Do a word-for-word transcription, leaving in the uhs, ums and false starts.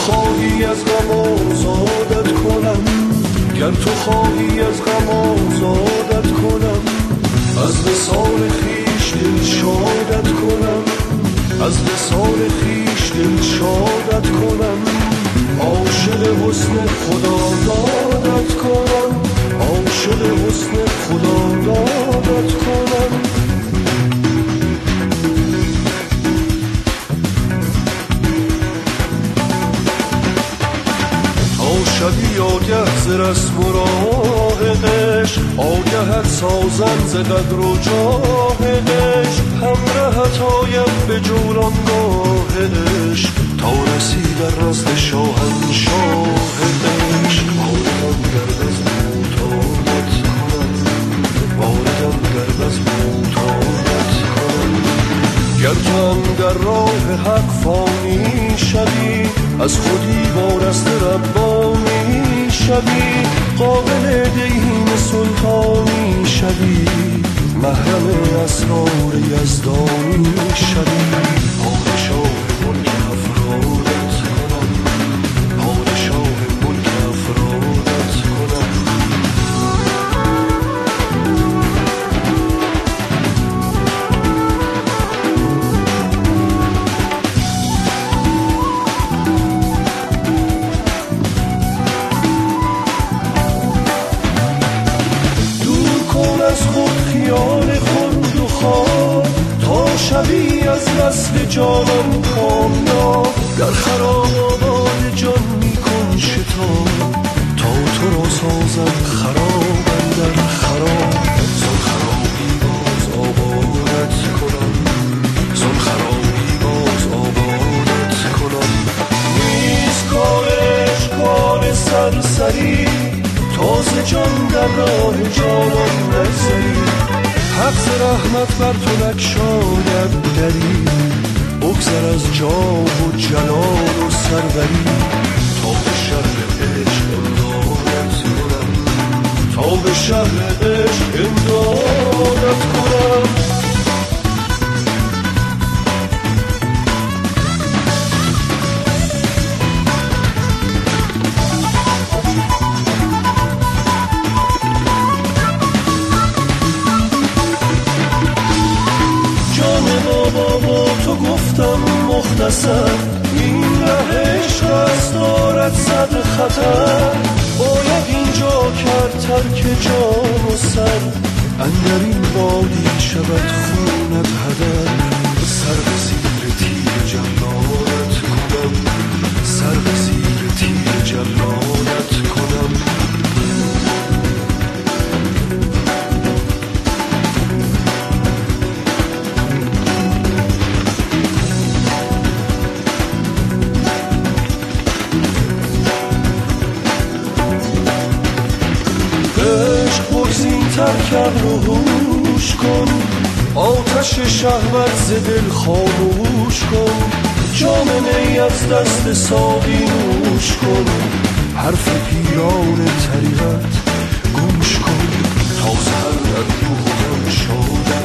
خواهی از غم آزادت کنم، گر تو خواهی از غم آزادت کنم، از وصال خویش دل شادت کنم، از وصال خویش دل شادت کنم، عاشق حسن خدا دادت کنم، عاشق حسن خدا دادت کنم. شبی آگه ز رسم و راه عشق، آگهت سازم ز قدر و جاه عشق، همرهت آیم به جولانگاه عشق، تا رسی در نزد شاهنشاه عشق. واردم گرد از موتانت کنم، واردم گرد از موتانت کنم، گر تو هم در راه حق فانی شوی، از خودی وارسته ربانی شوی، قابل دین سلطانی شوی، محرم اسرار یزدانی شوی. پادشاه ملک افرادت کنم، پادشاه ملک افرادت کنم. خیال خود و خواب، تا شبی از وصل جانم کامیاب، در خراب آباد جان میکن شتاب، تا تو را سازم خراب اندر خراب. زان خرابی باز آبادت کنم، زان خرابی باز آبادت کنم. نیست کارش کار سرسری، تازه جان در راه جانان نگذری، حق ز رحمت بر تو نگشاید دری، بگذر از جاه و جلال و سروری، تا به شهر عشق امدادت کنم، تا به شهر عشق امدادت کنم. تو گفتم مختصر، این ره عشق است دارد صد خطر، باید اینجا کرد ترک جان و سر، اندر این وادی شود خونت هدر. سر به زیر تیر جلالت کنم، سر به زیر تیر جلالت کنم. ترکم رو هوش کن، آتش شهوت ز دل خاموش کن، جام می از دست ساقی نوش کن، حرف پیران طریقت گوش کن، تا سحر در روح و غم شادت